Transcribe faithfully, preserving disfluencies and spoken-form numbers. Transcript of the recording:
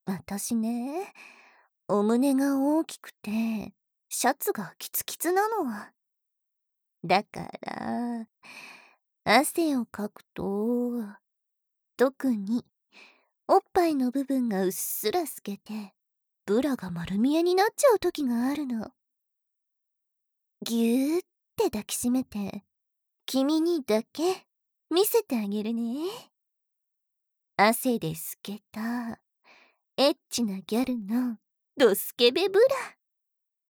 私ね、お胸が大きくて、シャツがキツキツなの。だから、汗をかくと、特に、おっぱいの部分がうっすら透けて、ブラが丸見えになっちゃう時があるの。ぎゅーって抱きしめて、君にだけ見せてあげるね。汗で透けた、エッチなギャルのドスケベブラ。